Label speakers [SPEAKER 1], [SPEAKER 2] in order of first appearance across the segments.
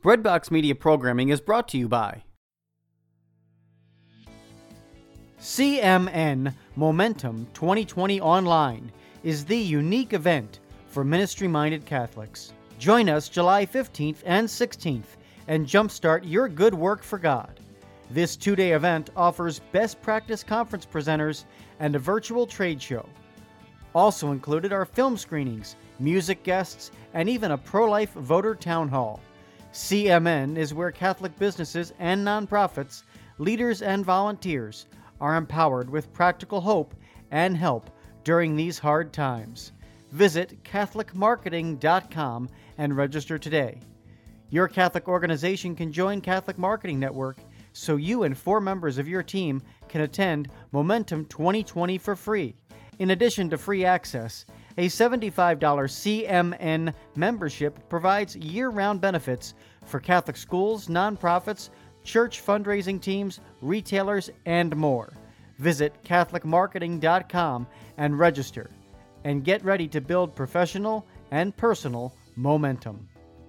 [SPEAKER 1] Breadbox Media programming is brought to you by CMN Momentum 2020 Online is the unique event for ministry-minded Catholics. Join us July 15th and 16th and jumpstart your good work for God. This two-day event offers best practice conference presenters and a virtual trade show. Also included are film screenings, music guests, and even a pro-life voter town hall. CMN is where Catholic businesses and nonprofits, leaders and volunteers are empowered with practical hope and help during these hard times. Visit CatholicMarketing.com and register today. Your Catholic organization can join Catholic Marketing Network so you and 4 members of your team can attend Momentum 2020 for free. In addition to free access, a $75 CMN membership provides year-round benefits for Catholic schools, nonprofits, church fundraising teams, retailers, and more. Visit CatholicMarketing.com and register, and get ready to build professional and personal momentum.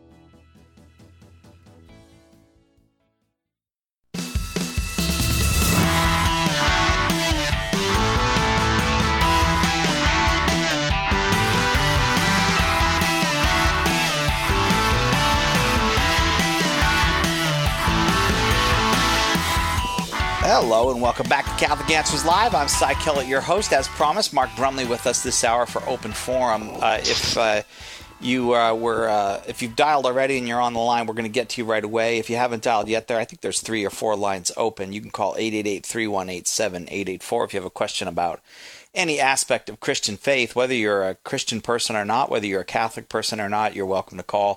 [SPEAKER 2] Hello and welcome back to Catholic Answers Live. I'm Cy Kellett, your host. As promised, Mark Brumley with us this hour for Open Forum. If you've dialed already and you're on the line, we're going to get to you right away. If you haven't dialed yet, I think there's 3 or 4 lines open. You can call 888-318-7884 if you have a question about any aspect of Christian faith, whether you're a Christian person or not, whether you're a Catholic person or not, you're welcome to call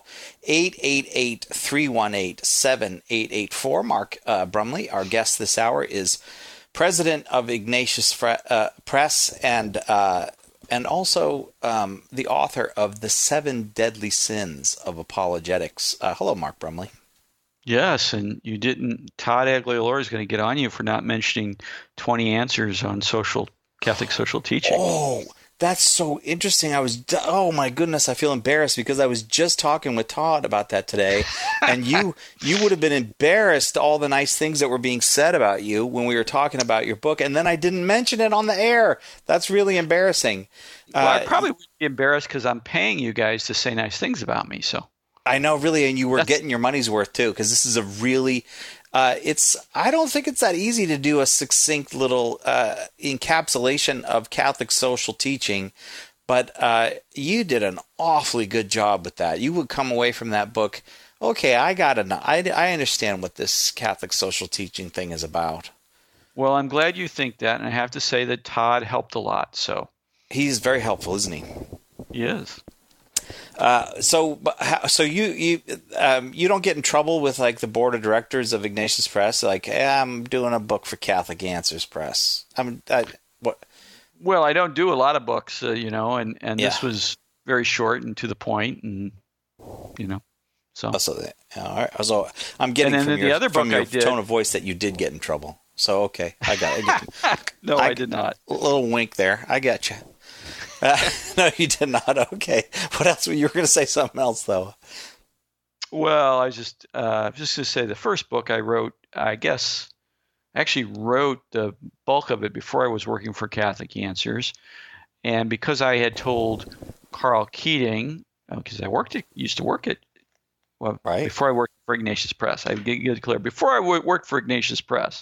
[SPEAKER 2] 888-318-7884. Mark Brumley, our guest this hour, is president of Ignatius Press and also the author of The 7 Deadly Sins of Apologetics. Hello, Mark Brumley.
[SPEAKER 3] Yes, and Todd Aguilar is going to get on you for not mentioning 20 answers on Catholic social teaching.
[SPEAKER 2] Oh, that's so interesting. Oh my goodness, I feel embarrassed because I was just talking with Todd about that today, and you would have been embarrassed all the nice things that were being said about you when we were talking about your book, and then I didn't mention it on the air. That's really embarrassing.
[SPEAKER 3] Well, I probably would be embarrassed because I'm paying you guys to say nice things about me. So
[SPEAKER 2] I know, really, and you were getting your money's worth too, because this is a really I don't think it's that easy to do a succinct little encapsulation of Catholic social teaching, but you did an awfully good job with that. You would come away from that book, okay, I understand what this Catholic social teaching thing is about.
[SPEAKER 3] Well, I'm glad you think that, and I have to say that Todd helped a lot. So
[SPEAKER 2] he's very helpful, isn't he?
[SPEAKER 3] He is.
[SPEAKER 2] So you don't get in trouble with like the board of directors of Ignatius Press, like, hey, I'm doing a book for Catholic Answers Press. What?
[SPEAKER 3] Well, I don't do a lot of books, and this was very short and to the point, and so.
[SPEAKER 2] All right. So I'm getting from your tone of voice that you did get in trouble. So okay, I got it.
[SPEAKER 3] No, I did not.
[SPEAKER 2] A little wink there. I got you. No, you did not. Okay. What else? You were going to say something else, though.
[SPEAKER 3] Well, I was just going to say the first book I wrote, I actually wrote the bulk of it before I was working for Catholic Answers. And because I had told Carl Keating, because I used to work at, before I worked for Ignatius Press, I get clear, before I worked for Ignatius Press,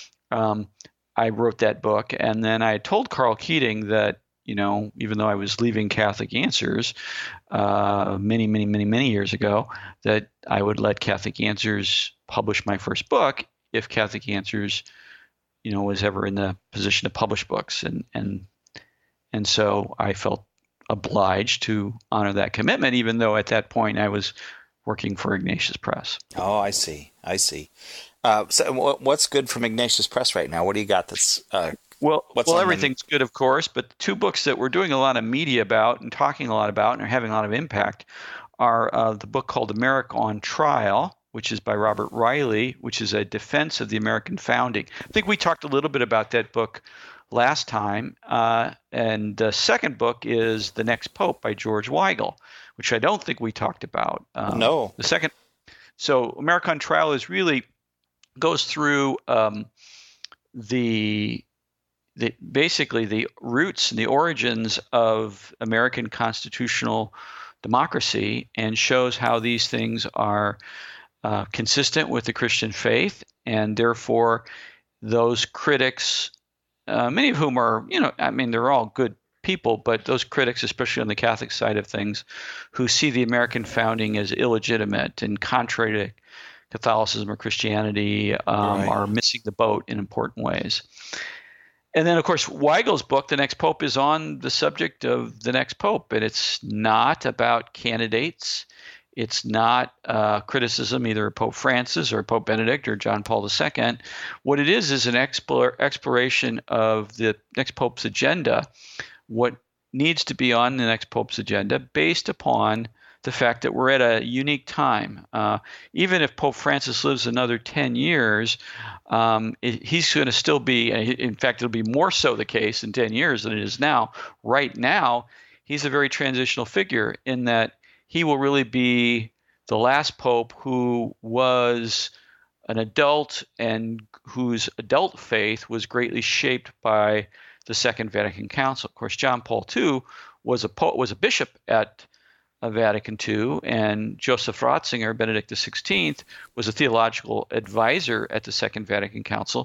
[SPEAKER 3] I wrote that book. And then I told Carl Keating that, even though I was leaving Catholic Answers many, many, many, many years ago, that I would let Catholic Answers publish my first book if Catholic Answers, was ever in the position to publish books. And so I felt obliged to honor that commitment, even though at that point I was working for Ignatius Press.
[SPEAKER 2] Oh, I see. So what's good from Ignatius Press right now? What do you got that's
[SPEAKER 3] Well, everything's good, of course, but the 2 books that we're doing a lot of media about and talking a lot about and are having a lot of impact are the book called America on Trial, which is by Robert Riley, which is a defense of the American founding. I think we talked a little bit about that book last time. And the second book is The Next Pope by George Weigel, which I don't think we talked about.
[SPEAKER 2] No.
[SPEAKER 3] The So America on Trial is really goes through basically the roots and the origins of American constitutional democracy, and shows how these things are consistent with the Christian faith, and therefore those critics, many of whom are, they're all good people, but those critics, especially on the Catholic side of things, who see the American founding as illegitimate and contrary to Catholicism or Christianity, are missing the boat in important ways. And then, of course, Weigel's book, The Next Pope, is on the subject of the next pope, and it's not about candidates. It's not criticism either of Pope Francis or Pope Benedict or John Paul II. What it is an exploration of the next pope's agenda, what needs to be on the next pope's agenda based upon the fact that we're at a unique time. Even if Pope Francis lives another 10 years, he's going to still be, in fact, it'll be more so the case in 10 years than it is now. Right now, he's a very transitional figure in that he will really be the last pope who was an adult and whose adult faith was greatly shaped by the Second Vatican Council. Of course, John Paul II was a bishop at Vatican II, and Joseph Ratzinger, Benedict XVI, was a theological advisor at the Second Vatican Council.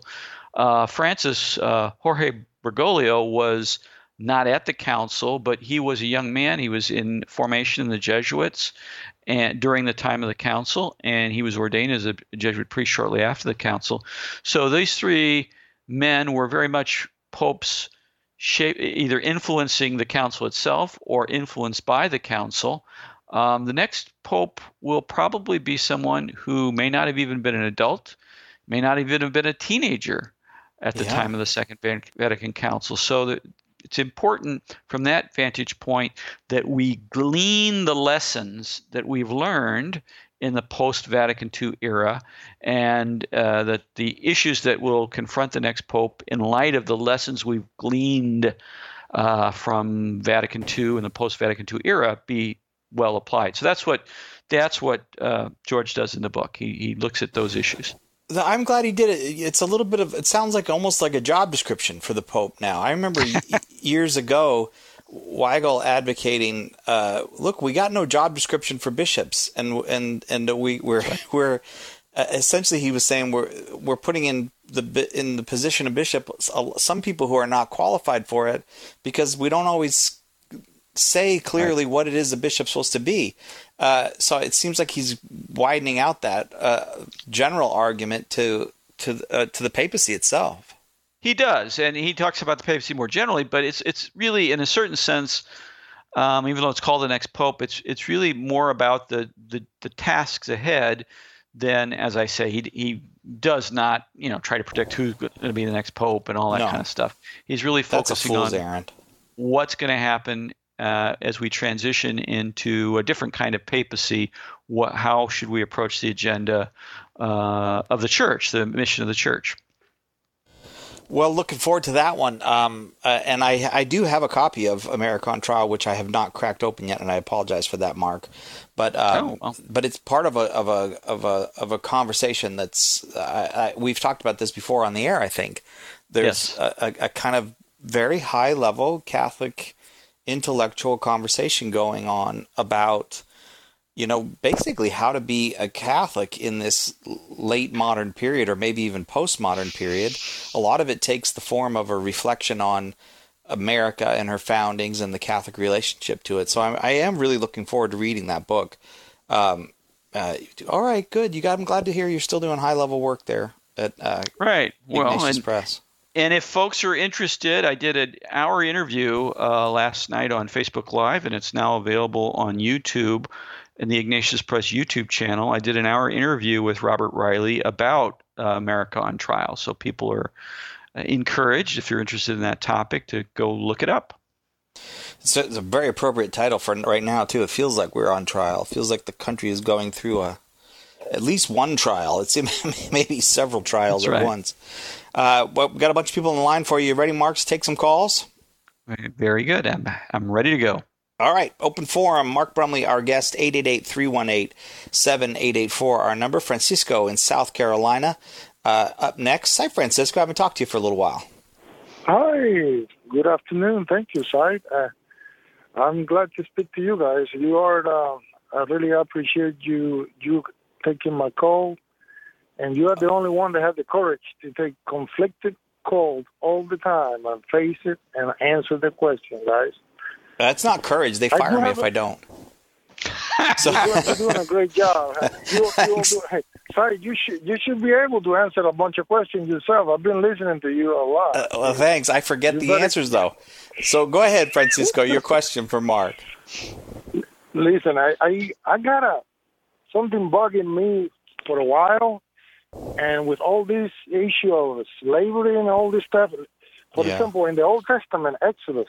[SPEAKER 3] Jorge Bergoglio was not at the council, but he was a young man. He was in formation in the Jesuits and during the time of the council, and he was ordained as a Jesuit priest shortly after the council. So these three men were very much popes, either influencing the council itself or influenced by the council. The next pope will probably be someone who may not have even been an adult, may not even have been a teenager at the time of the Second Vatican Council. So it's important from that vantage point that we glean the lessons that we've learned in the post-Vatican II era, and that the issues that will confront the next pope in light of the lessons we've gleaned from Vatican II and the post-Vatican II era be well applied. So that's what George does in the book. He looks at those issues.
[SPEAKER 2] I'm glad he did it. It's a little bit of, it sounds like almost like a job description for the Pope now. I remember years ago, Weigel advocating, look, we got no job description for bishops, and we're essentially, he was saying we're putting in the position of bishop some people who are not qualified for it because we don't always say clearly what it is a bishop's supposed to be. So it seems like he's widening out that general argument to the papacy itself.
[SPEAKER 3] He does, and he talks about the papacy more generally, but it's really, in a certain sense, even though it's called the next pope, it's really more about the tasks ahead than, as I say, he does not try to predict who's going to be the next pope and all that kind of stuff. He's really focusing on
[SPEAKER 2] errand.
[SPEAKER 3] What's going to happen as we transition into a different kind of papacy. How should we approach the agenda of the church, the mission of the church?
[SPEAKER 2] Well, looking forward to that one. And I do have a copy of America on Trial, which I have not cracked open yet, and I apologize for that, Mark. But but it's part of a conversation that's we've talked about this before on the air. I think there's a kind of very high level Catholic intellectual conversation going on about, basically how to be a Catholic in this late modern period, or maybe even postmodern period. A lot of it takes the form of a reflection on America and her foundings and the Catholic relationship to it. So I am really looking forward to reading that book. All right, good. I'm glad to hear you're still doing high level work there at Ignatius Press.
[SPEAKER 3] And if folks are interested, I did an hour interview last night on Facebook Live, and it's now available on YouTube in the Ignatius Press YouTube channel. I did an hour interview with Robert Riley about America on Trial. So people are encouraged, if you're interested in that topic, to go look it up.
[SPEAKER 2] So it's a very appropriate title for right now, too. It feels like we're on trial. It feels like the country is going through at least one trial. It's maybe several trials at once. Well, we've got a bunch of people on the line for you. Ready, Mark, to take some calls?
[SPEAKER 3] Very good. I'm ready to go.
[SPEAKER 2] All right, open forum. Mark Brumley, our guest, 888-318-7884, our number. Francisco in South Carolina up next. Hi, Francisco. I haven't talked to you for a little while.
[SPEAKER 4] Hi, good afternoon. Thank you, Cy. I'm glad to speak to you guys. You are, I really appreciate you taking my call, and you are the only one that has the courage to take conflicted calls all the time and face it and answer the question, guys.
[SPEAKER 2] That's not courage. They fire me if I don't.
[SPEAKER 4] So you're doing a great job. Sorry, you should be able to answer a bunch of questions yourself. I've been listening to you a lot.
[SPEAKER 2] Well, thanks. I forget the answers, though. So go ahead, Francisco. Your question for Mark.
[SPEAKER 4] Listen, I got something bugging me for a while, and with all this issue of slavery and all this stuff, for example, in the Old Testament, Exodus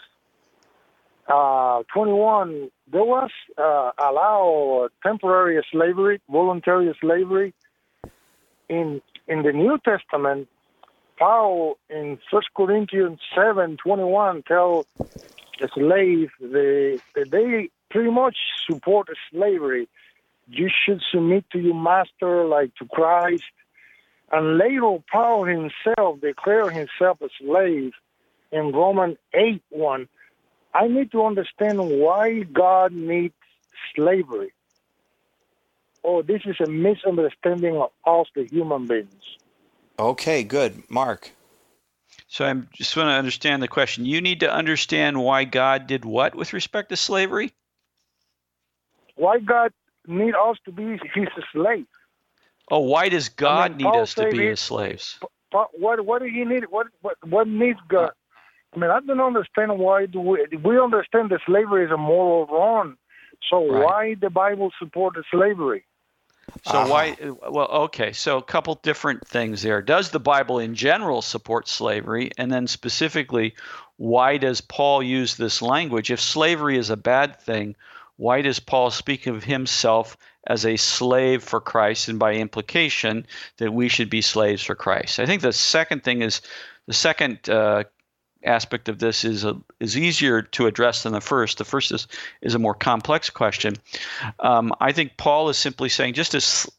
[SPEAKER 4] 21, there was allow temporary slavery, voluntary slavery. In the New Testament, Paul in 1 Corinthians 7:21 tells the slave that they pretty much support slavery. You should submit to your master like to Christ. And later, Paul himself declared himself a slave in Romans 8:1. I need to understand why God needs slavery. Oh, this is a misunderstanding of us, the human beings.
[SPEAKER 2] Okay, good. Mark.
[SPEAKER 3] So I just want to understand the question. You need to understand why God did what with respect to slavery?
[SPEAKER 4] Why God need us to be his slave?
[SPEAKER 3] Oh, why does God need us to be his slaves?
[SPEAKER 4] What do he need? What needs God? I mean, I don't understand why we understand that slavery is a moral wrong. So why the Bible supported slavery?
[SPEAKER 3] So why? Well, okay. So a couple different things there. Does the Bible in general support slavery? And then specifically, why does Paul use this language? If slavery is a bad thing, why does Paul speak of himself as a slave for Christ, and by implication that we should be slaves for Christ? I think the second thing is the second aspect of this is easier to address than the first. The first is a more complex question. I think Paul is simply saying, just as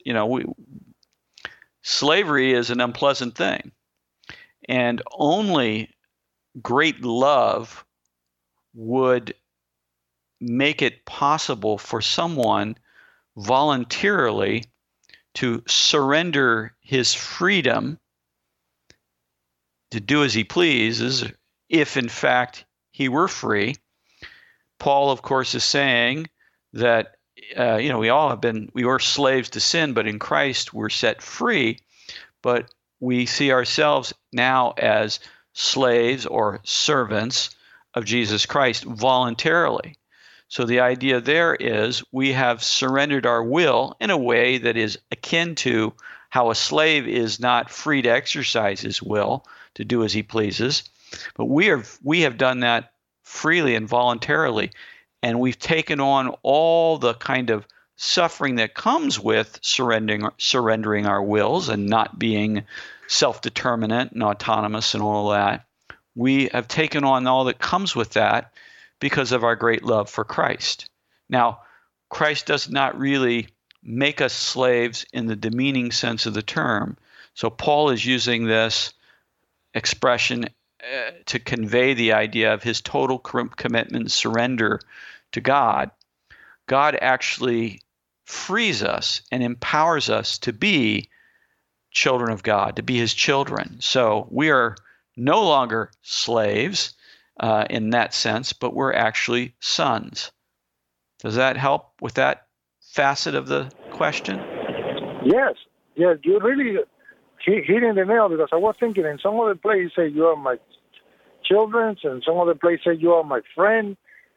[SPEAKER 3] slavery is an unpleasant thing, and only great love would make it possible for someone voluntarily to surrender his freedom to do as he pleases, if in fact he were free. Paul, of course, is saying that we were slaves to sin, but in Christ we're set free. But we see ourselves now as slaves or servants of Jesus Christ voluntarily. So the idea there is we have surrendered our will in a way that is akin to how a slave is not free to exercise his will to do as he pleases. But we have done that freely and voluntarily, and we've taken on all the kind of suffering that comes with surrendering our wills and not being self-determinate and autonomous and all that. We have taken on all that comes with that because of our great love for Christ. Now, Christ does not really make us slaves in the demeaning sense of the term. So Paul is using this expression to convey the idea of his total commitment and surrender to God. God actually frees us and empowers us to be children of God, to be his children. So we are no longer slaves in that sense, but we're actually sons. Does that help with that facet of the question?
[SPEAKER 4] Yes, you really hitting the nail, because I was thinking in some other place say you are my children, and some other place say you are my friend,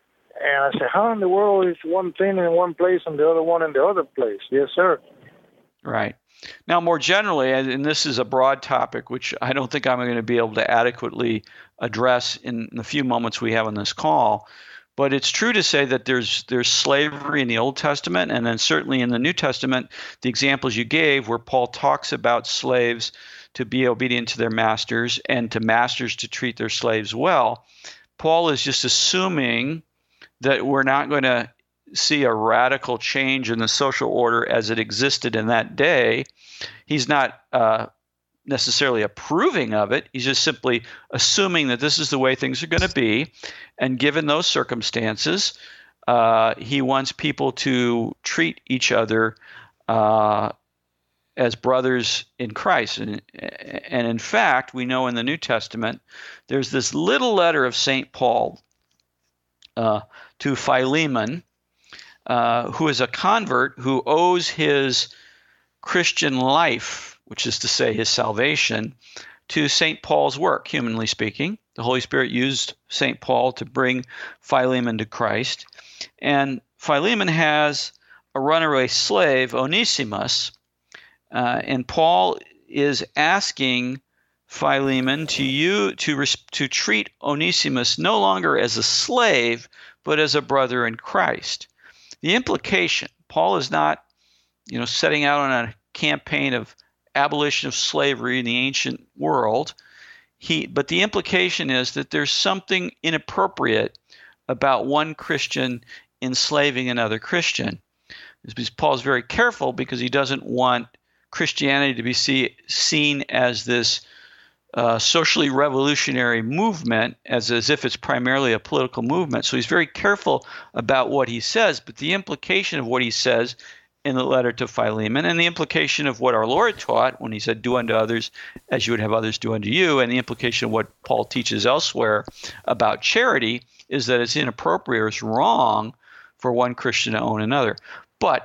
[SPEAKER 4] and I said, how in the world is one thing in one place and the other one in the other place? Yes, sir.
[SPEAKER 3] Right. Now, more generally, and this is a broad topic, which I don't think I'm going to be able to adequately address in the few moments we have on this call, but it's true to say that there's slavery in the Old Testament, and then certainly in the New Testament, the examples you gave where Paul talks about slaves to be obedient to their masters and to masters to treat their slaves well. Paul is just assuming that we're not going to see a radical change in the social order as it existed in that day. He's not necessarily approving of it. He's just simply assuming that this is the way things are going to be. And given those circumstances, he wants people to treat each other as brothers in Christ. And in fact, we know in the New Testament, there's this little letter of St. Paul to Philemon, who is a convert who owes his Christian life, which is to say his salvation, to St. Paul's work, humanly speaking. The Holy Spirit used St. Paul to bring Philemon to Christ. And Philemon has a runaway slave, Onesimus, and Paul is asking Philemon to treat Onesimus no longer as a slave, but as a brother in Christ. The implication, Paul is not, setting out on a campaign of abolition of slavery in the ancient world. But the implication is that there's something inappropriate about one Christian enslaving another Christian. Paul's very careful because he doesn't want Christianity to be seen as this socially revolutionary movement, as if it's primarily a political movement. So he's very careful about what he says, but the implication of what he says in the letter to Philemon, and the implication of what our Lord taught when he said, do unto others as you would have others do unto you, and the implication of what Paul teaches elsewhere about charity is that it's inappropriate or it's wrong for one Christian to own another. But,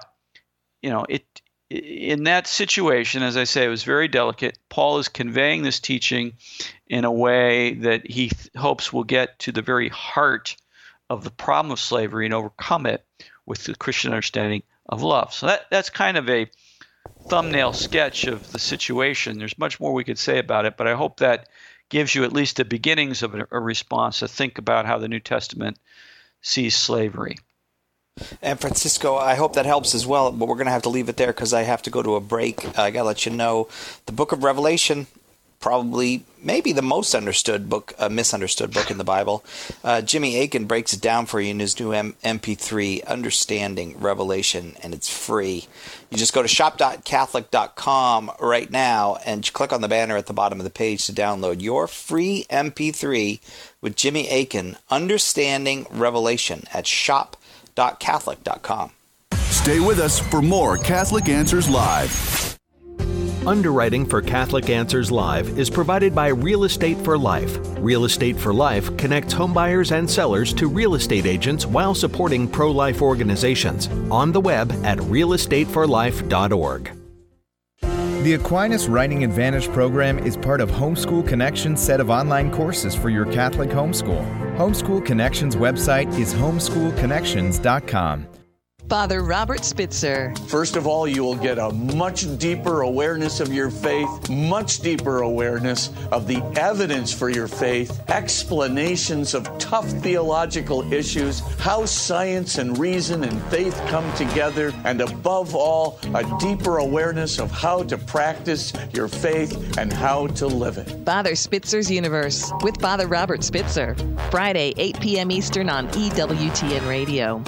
[SPEAKER 3] in that situation, as I say, it was very delicate. Paul is conveying this teaching in a way that he hopes will get to the very heart of the problem of slavery and overcome it with the Christian understanding of love. So that's kind of a thumbnail sketch of the situation. There's much more we could say about it, but I hope that gives you at least the beginnings of a response to think about how the New Testament sees slavery.
[SPEAKER 2] And Francisco, I hope that helps as well, but we're going to have to leave it there because I have to go to a break. I got to let you know, the book of Revelation, maybe the most misunderstood book in the Bible. Jimmy Akin breaks it down for you in his new MP3, Understanding Revelation, and it's free. You just go to shop.catholic.com right now and click on the banner at the bottom of the page to download your free MP3 with Jimmy Akin, Understanding Revelation, at shop.catholic.com.
[SPEAKER 5] Stay with us for more Catholic Answers Live.
[SPEAKER 6] Underwriting for Catholic Answers Live is provided by Real Estate for Life. Real Estate for Life connects homebuyers and sellers to real estate agents while supporting pro-life organizations. On the web at realestateforlife.org.
[SPEAKER 7] The Aquinas Writing Advantage program is part of Homeschool Connections' set of online courses for your Catholic homeschool. Homeschool Connections' website is homeschoolconnections.com.
[SPEAKER 8] Father Robert Spitzer.
[SPEAKER 9] First of all, you will get a much deeper awareness of your faith, much deeper awareness of the evidence for your faith, explanations of tough theological issues, how science and reason and faith come together, and above all, a deeper awareness of how to practice your faith and how to live it.
[SPEAKER 8] Father Spitzer's Universe with Father Robert Spitzer. Friday, 8 p.m. Eastern on EWTN Radio.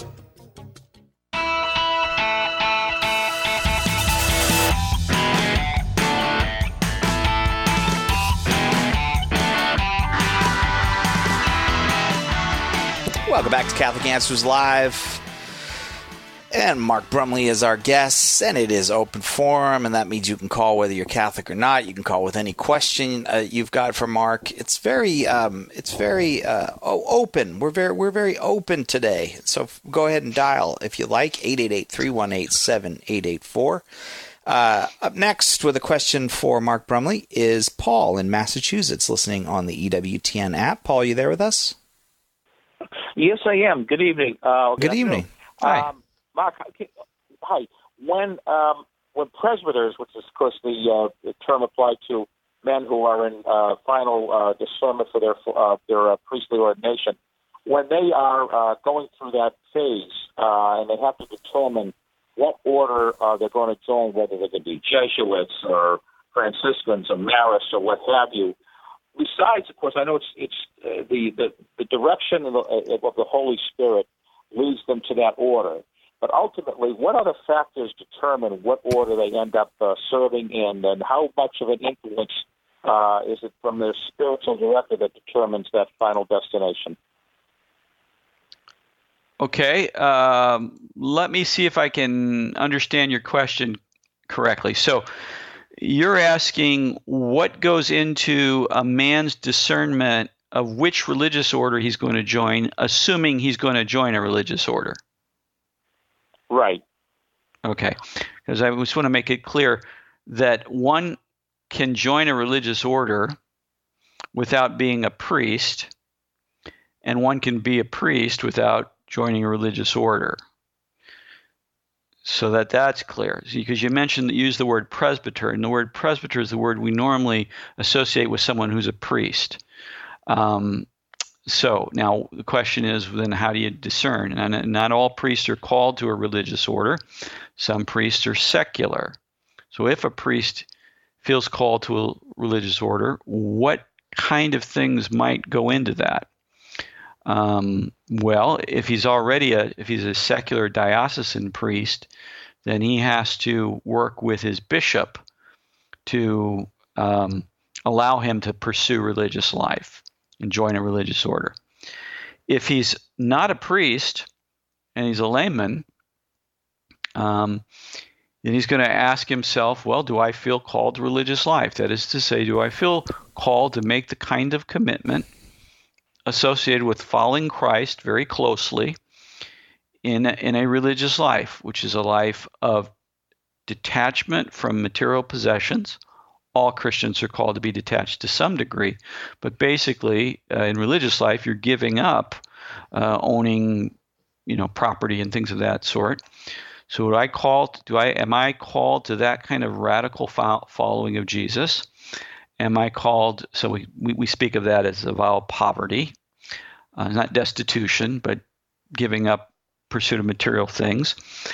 [SPEAKER 2] Welcome back to Catholic Answers Live. And Mark Brumley is our guest, and it is open forum, and that means you can call whether you're Catholic or not. You can call with any question you've got for Mark. It's very open. We're very open today. So go ahead and dial if you like 888-318-7884. Up next with a question for Mark Brumley is Paul in Massachusetts, listening on the EWTN app. Paul, you there with us?
[SPEAKER 10] Yes, I am. Good evening.
[SPEAKER 2] Good evening. Hi.
[SPEAKER 10] Mark, hi. When presbyters, which is, of course, the term applied to men who are in final discernment for their priestly ordination, when they are going through that phase and they have to determine what order they're going to join, whether they're going to be Jesuits or Franciscans or Marists or what have you, besides, of course, I know it's the direction of the Holy Spirit. leads them to that order. But ultimately, what other factors determine what order they end up serving in, and how much of an influence is it from their spiritual director that determines that final destination?
[SPEAKER 3] Okay, let me see if I can understand your question correctly. So you're asking what goes into a man's discernment of which religious order he's going to join, assuming he's going to join a religious order.
[SPEAKER 10] Right.
[SPEAKER 3] Okay, because I just want to make it clear that one can join a religious order without being a priest, and one can be a priest without joining a religious order. So that's clear. Because you mentioned that you use the word presbyter, and the word presbyter is the word we normally associate with someone who's a priest. So now the question is, then how do you discern? And not all priests are called to a religious order. Some priests are secular. So if a priest feels called to a religious order, what kind of things might go into that? Well, if he's a secular diocesan priest, then he has to work with his bishop to allow him to pursue religious life and join a religious order. If he's not a priest and he's a layman, then he's going to ask himself, well, do I feel called to religious life? That is to say, do I feel called to make the kind of commitment associated with following Christ very closely in a religious life, which is a life of detachment from material possessions. All Christians are called to be detached to some degree, but basically in religious life, you're giving up owning, property and things of that sort. So am I called to that kind of radical following of Jesus? Am I called? So we speak of that as a vow of poverty, not destitution, but giving up pursuit of material things.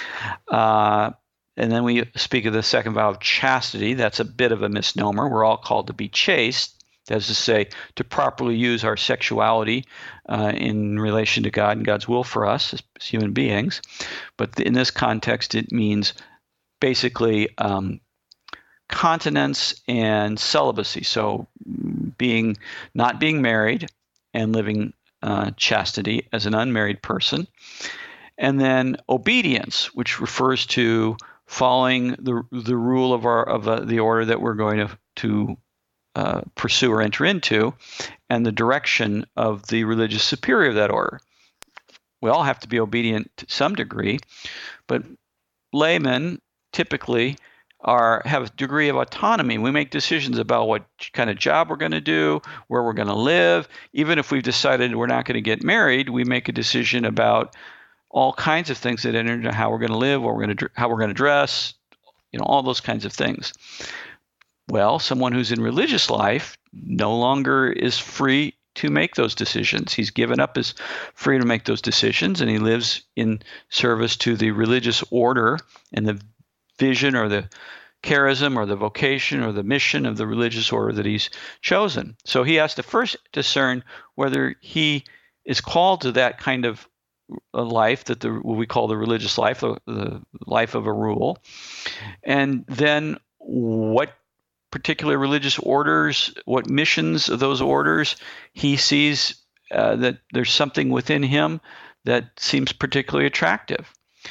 [SPEAKER 3] And then we speak of the second vow of chastity. That's a bit of a misnomer. We're all called to be chaste. That is to say, to properly use our sexuality in relation to God and God's will for us as human beings. But in this context, it means basically continence and celibacy. So not being married and living chastity as an unmarried person. And then obedience, which refers to following the rule of the order that we're going to pursue or enter into, and the direction of the religious superior of that order. We all have to be obedient to some degree, but laymen typically have a degree of autonomy. We make decisions about what kind of job we're going to do, where we're going to live. Even if we've decided we're not going to get married, we make a decision about all kinds of things that enter into how we're going to live, how we're going to dress, all those kinds of things. Well, someone who's in religious life no longer is free to make those decisions. He's given up his freedom to make those decisions, and he lives in service to the religious order and the vision or the charism or the vocation or the mission of the religious order that he's chosen. So he has to first discern whether he is called to that kind of a life, what we call the religious life, the life of a rule, and then what particular religious orders, what missions of those orders he sees that there's something within him that seems particularly attractive.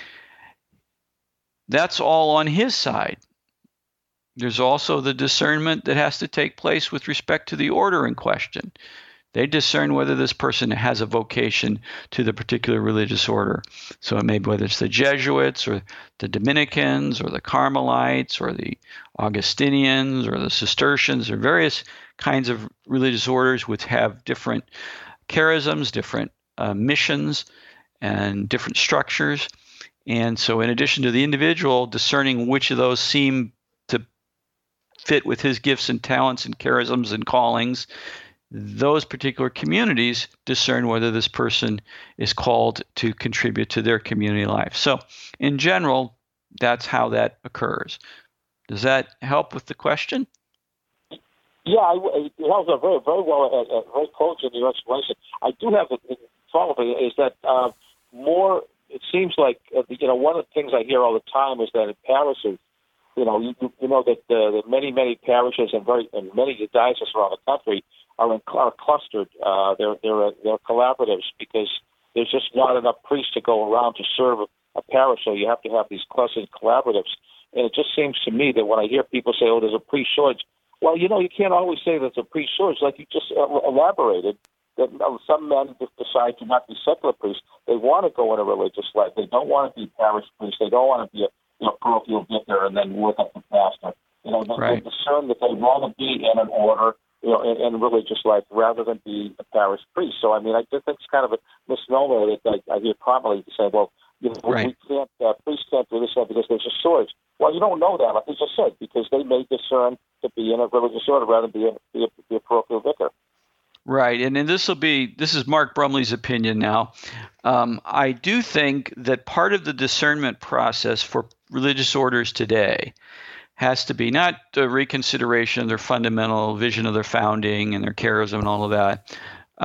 [SPEAKER 3] That's all on his side. There's also the discernment that has to take place with respect to the order in question. They discern whether this person has a vocation to the particular religious order. So it may be whether it's the Jesuits or the Dominicans or the Carmelites or the Augustinians or the Cistercians or various kinds of religious orders which have different charisms, different missions, and different structures. And so in addition to the individual discerning which of those seem to fit with his gifts and talents and charisms and callings, those particular communities discern whether this person is called to contribute to their community life. So in general, that's how that occurs. Does that help with the question?
[SPEAKER 10] Yeah, it helps very, very well, very close in your explanation. I do have a follow-up is that more. It seems like one of the things I hear all the time is that in parishes, you know that many parishes and many dioceses around the country are clustered. They're collaboratives because there's just not enough priests to go around to serve a parish, so you have to have these clustered collaboratives. And it just seems to me that when I hear people say, "Oh, there's a priest shortage," well, you can't always say there's a priest shortage. Like you just elaborated, that some men just decide to not be secular priests. They want to go in a religious life. They don't want to be parish priests. They don't want to be a parochial vicar and then work up to pastor. They discern that they want to be in an order, in religious life rather than be a parish priest. So, I just think it's kind of a misnomer that I hear commonly to say, well, we can't, priests can't do this because there's a shortage. Well, you don't know that, like I just said, because they may discern to be in a religious order rather than be a parochial vicar.
[SPEAKER 3] Right, and this is Mark Brumley's opinion now. I do think that part of the discernment process for religious orders today has to be not the reconsideration of their fundamental vision of their founding and their charism and all of that.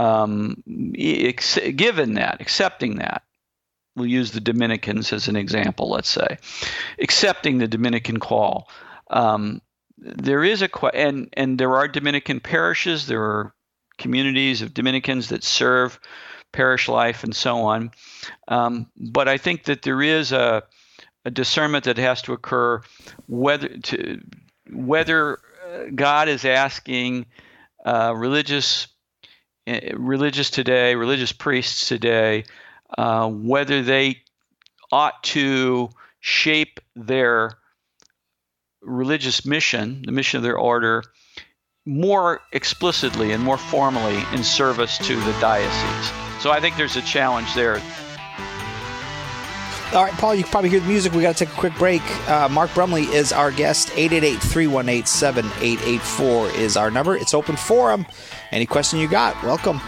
[SPEAKER 3] Accepting that, we'll use the Dominicans as an example, let's say. Accepting the Dominican call. There is and there are Dominican parishes, there are communities of Dominicans that serve parish life and so on. But I think that there is a discernment that has to occur whether God is asking religious priests today, whether they ought to shape their religious mission, the mission of their order, more explicitly and more formally in service to the diocese. So I think there's a challenge there.
[SPEAKER 2] All right, Paul, you can probably hear the music. We got to take a quick break. Mark Brumley is our guest. 888-318-7884 is our number. It's open forum. Any question you got, welcome.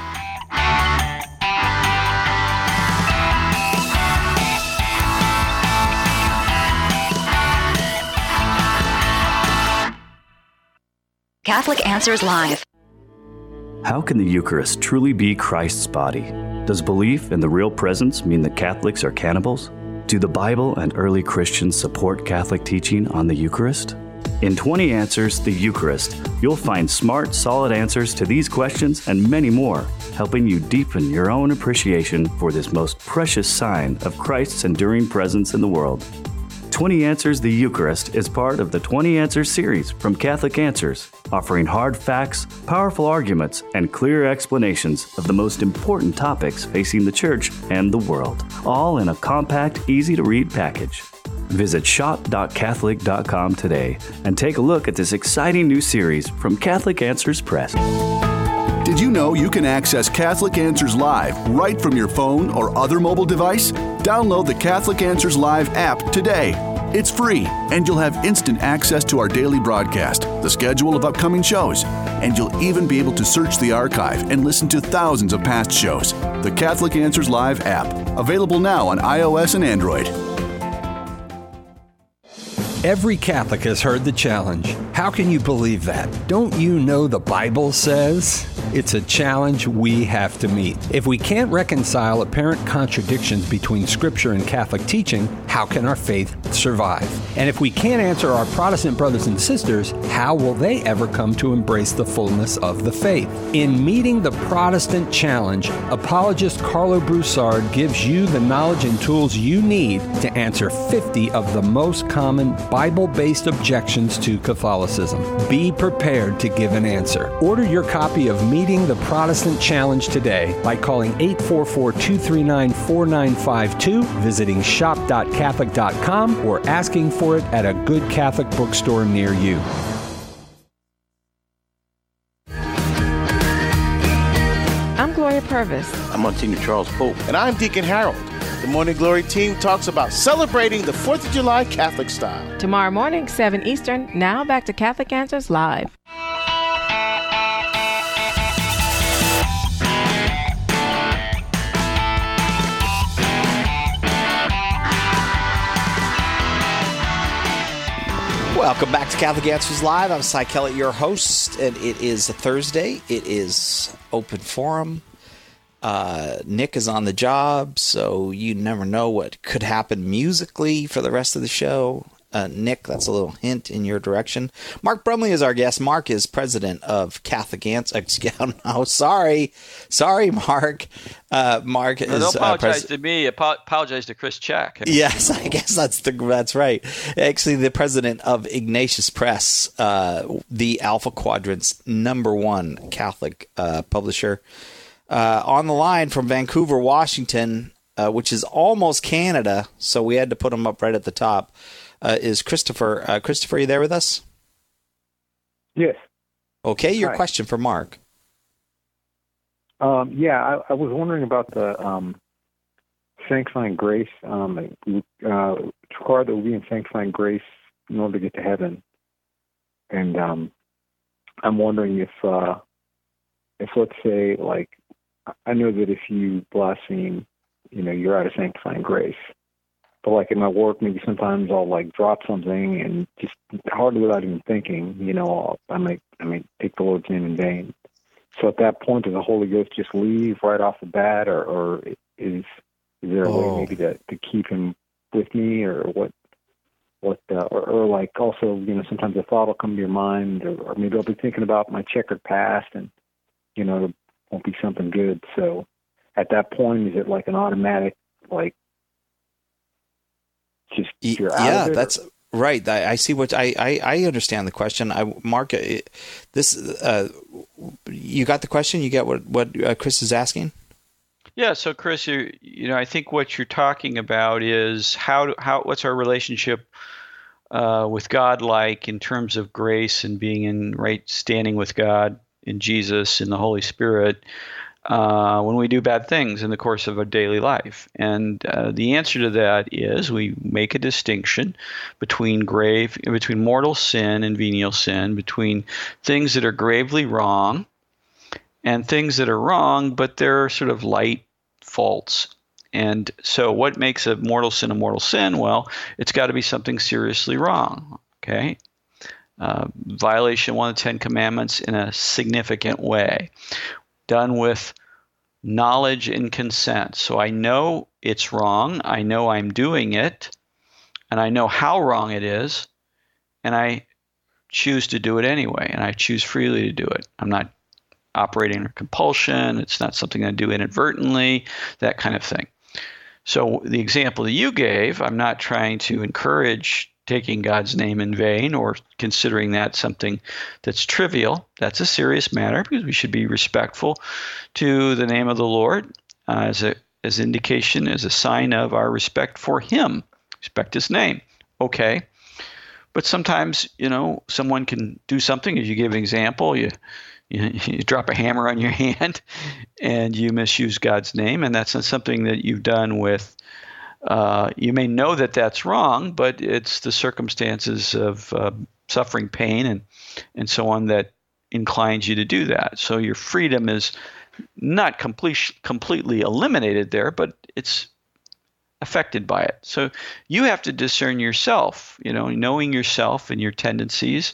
[SPEAKER 11] Catholic Answers Live.
[SPEAKER 12] How can the Eucharist truly be Christ's body? Does belief in the real presence mean that Catholics are cannibals? Do the Bible and early Christians support Catholic teaching on the Eucharist? In 20 Answers, the Eucharist, you'll find smart, solid answers to these questions and many more, helping you deepen your own appreciation for this most precious sign of Christ's enduring presence in the world. 20 Answers the Eucharist is part of the 20 Answers series from Catholic Answers, offering hard facts, powerful arguments, and clear explanations of the most important topics facing the Church and the world, all in a compact, easy-to-read package. Visit shop.catholic.com today and take a look at this exciting new series from Catholic Answers Press.
[SPEAKER 5] Did you know you can access Catholic Answers Live right from your phone or other mobile device? Download the Catholic Answers Live app today. It's free, and you'll have instant access to our daily broadcast, the schedule of upcoming shows, and you'll even be able to search the archive and listen to thousands of past shows. The Catholic Answers Live app, available now on iOS and Android.
[SPEAKER 13] Every Catholic has heard the challenge. How can you believe that? Don't you know the Bible says? It's a challenge we have to meet. If we can't reconcile apparent contradictions between Scripture and Catholic teaching, how can our faith survive? And if we can't answer our Protestant brothers and sisters, how will they ever come to embrace the fullness of the faith? In Meeting the Protestant Challenge, apologist Carlo Broussard gives you the knowledge and tools you need to answer 50 of the most common Bible-based objections to Catholicism. Be prepared to give an answer. Order your copy of Meeting the Protestant Challenge today by calling 844-239-4952, visiting shop.catholic.com, or asking for it at a good Catholic bookstore near you.
[SPEAKER 14] I'm Gloria Purvis.
[SPEAKER 15] I'm Monsignor Charles Pope. And I'm Deacon Harold. The Morning Glory team talks about celebrating the 4th of July Catholic style.
[SPEAKER 14] Tomorrow morning, 7 Eastern. Now back to Catholic Answers Live.
[SPEAKER 2] Welcome back to Catholic Answers Live. I'm Cy Kellett, your host, and it is a Thursday. It is open forum. Nick is on the job, so you never know what could happen musically for the rest of the show. Nick, that's a little hint in your direction. Mark Brumley is our guest. Mark is president of Catholic Answers. Oh, sorry, Mark. Mark is.
[SPEAKER 3] Don't apologize to me. Apologize to Chris Chack.
[SPEAKER 2] Yes, I guess that's right. Actually, the president of Ignatius Press, the Alpha Quadrant's #1 Catholic publisher. On the line from Vancouver, Washington, which is almost Canada, so we had to put him up right at the top. Is Christopher. Christopher, are you there with us?
[SPEAKER 11] Yes.
[SPEAKER 2] Okay, your
[SPEAKER 11] Hi.
[SPEAKER 2] question for Mark.
[SPEAKER 11] I was wondering about the sanctifying grace. It's required that we be in sanctifying grace in order to get to heaven. And I'm wondering if let's say, like, I know that if you blaspheme, you're out of sanctifying grace. But like in my work, maybe sometimes I'll like drop something and just hardly without even thinking, I might take the Lord's name in vain. So at that point, does the Holy Ghost just leave right off the bat, or is there a way maybe to keep him with me, or what or like also, sometimes a thought will come to your mind, or maybe I'll be thinking about my checkered past, and it won't be something good. So at that point, is it like an automatic, like, just you're out of it?
[SPEAKER 2] That's right. I see what I understand the question. Mark, this you got the question? You get what Chris is asking?
[SPEAKER 3] Yeah. So Chris, I think what you're talking about is what's our relationship with God like in terms of grace and being in right standing with God in Jesus and the Holy Spirit when we do bad things in the course of our daily life. And the answer to that is we make a distinction between mortal sin and venial sin, between things that are gravely wrong and things that are wrong, but they're sort of light faults. And so what makes a mortal sin a mortal sin? Well, it's got to be something seriously wrong, okay? Violation of one of the 10 Commandments in a significant way, done with knowledge and consent. So I know it's wrong, I know I'm doing it, and I know how wrong it is, and I choose to do it anyway, and I choose freely to do it. I'm not operating under compulsion, it's not something I do inadvertently, that kind of thing. So the example that you gave, I'm not trying to encourage taking God's name in vain or considering that something that's trivial. That's a serious matter because we should be respectful to the name of the Lord as indication, as a sign of our respect for Him. Respect His name. Okay. But sometimes, someone can do something, as you give an example, you drop a hammer on your hand and you misuse God's name, and that's not something that you've done with you may know that that's wrong, but it's the circumstances of suffering pain and so on that inclines you to do that. So your freedom is not completely eliminated there, but it's affected by it. So you have to discern yourself, knowing yourself and your tendencies,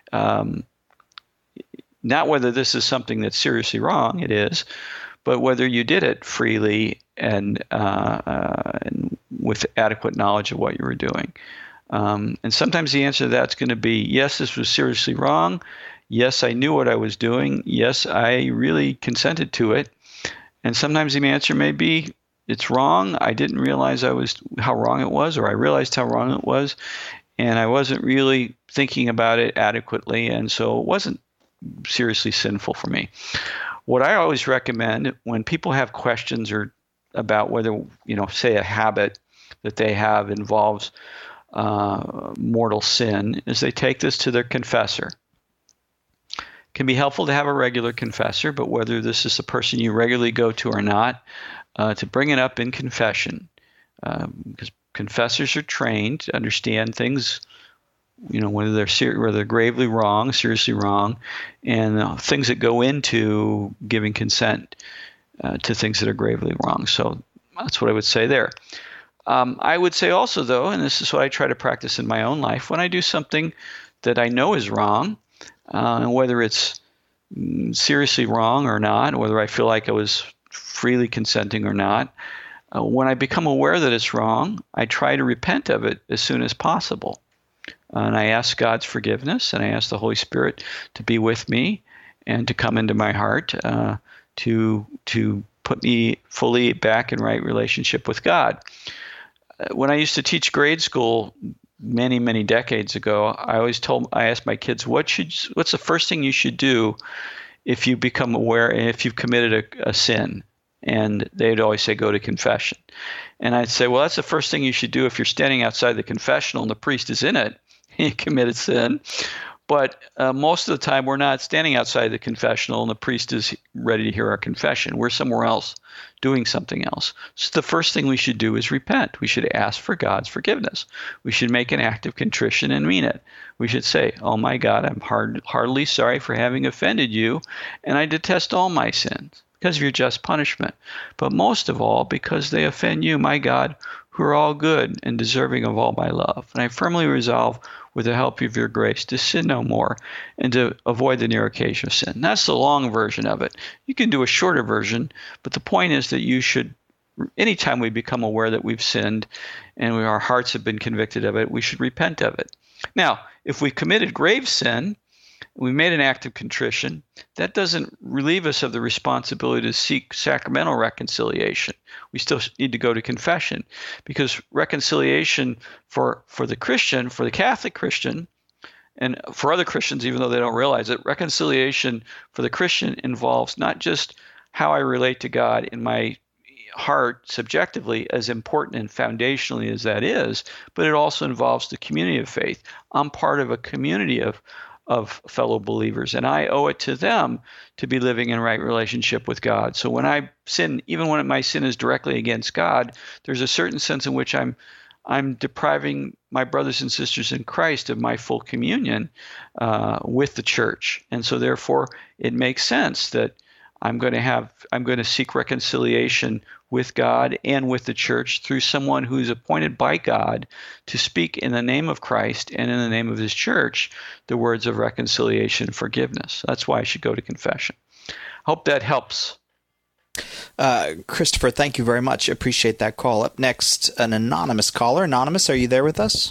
[SPEAKER 3] not whether this is something that's seriously wrong, it is, but whether you did it freely and with adequate knowledge of what you were doing. And sometimes the answer to that's going to be, yes, this was seriously wrong. Yes, I knew what I was doing. Yes, I really consented to it. And sometimes the answer may be, it's wrong. I didn't realize how wrong it was, or I realized how wrong it was, and I wasn't really thinking about it adequately, and so it wasn't seriously sinful for me. What I always recommend when people have questions or about whether, say a habit that they have involves mortal sin, is they take this to their confessor. It can be helpful to have a regular confessor, but whether this is the person you regularly go to or not, to bring it up in confession, because confessors are trained to understand things, whether they're gravely wrong, seriously wrong, and things that go into giving consent to things that are gravely wrong. So that's what I would say there. I would say also, though, and this is what I try to practice in my own life, when I do something that I know is wrong, whether it's seriously wrong or not, whether I feel like I was freely consenting or not. When I become aware that it's wrong, I try to repent of it as soon as possible. And I ask God's forgiveness, and I ask the Holy Spirit to be with me and to come into my heart to put me fully back in right relationship with God. When I used to teach grade school many, many decades ago, I asked my kids, what's the first thing you should do if you become aware, if you've committed a sin? And they'd always say, go to confession. And I'd say, well, that's the first thing you should do if you're standing outside the confessional and the priest is in it. You committed sin. But most of the time, we're not standing outside the confessional and the priest is ready to hear our confession. We're somewhere else doing something else. So the first thing we should do is repent. We should ask for God's forgiveness. We should make an act of contrition and mean it. We should say, oh my God, I'm heartily sorry for having offended you, and I detest all my sins because of your just punishment. But most of all, because they offend you, my God, who are all good and deserving of all my love. And I firmly resolve, with the help of your grace, to sin no more and to avoid the near occasion of sin. That's the long version of it. You can do a shorter version, but the point is that you should, anytime we become aware that we've sinned and our hearts have been convicted of it, we should repent of it. Now, if we've committed grave sin, we made an act of contrition, that doesn't relieve us of the responsibility to seek sacramental reconciliation. We still need to go to confession, because reconciliation for the Christian, for the Catholic Christian, and for other Christians, even though they don't realize it, reconciliation for the Christian involves not just how I relate to God in my heart subjectively, as important and foundationally as that is, but it also involves the community of faith. I'm part of a community of fellow believers, and I owe it to them to be living in right relationship with God. So when I sin, even when my sin is directly against God, there's a certain sense in which I'm depriving my brothers and sisters in Christ of my full communion with the church. And so therefore it makes sense that I'm going to seek reconciliation with God and with the church through someone who's appointed by God to speak in the name of Christ and in the name of his church the words of reconciliation and forgiveness. That's why I should go to confession. Hope that helps.
[SPEAKER 2] Christopher, thank you very much. Appreciate that call. Up next, an anonymous caller. Anonymous, are you there with us?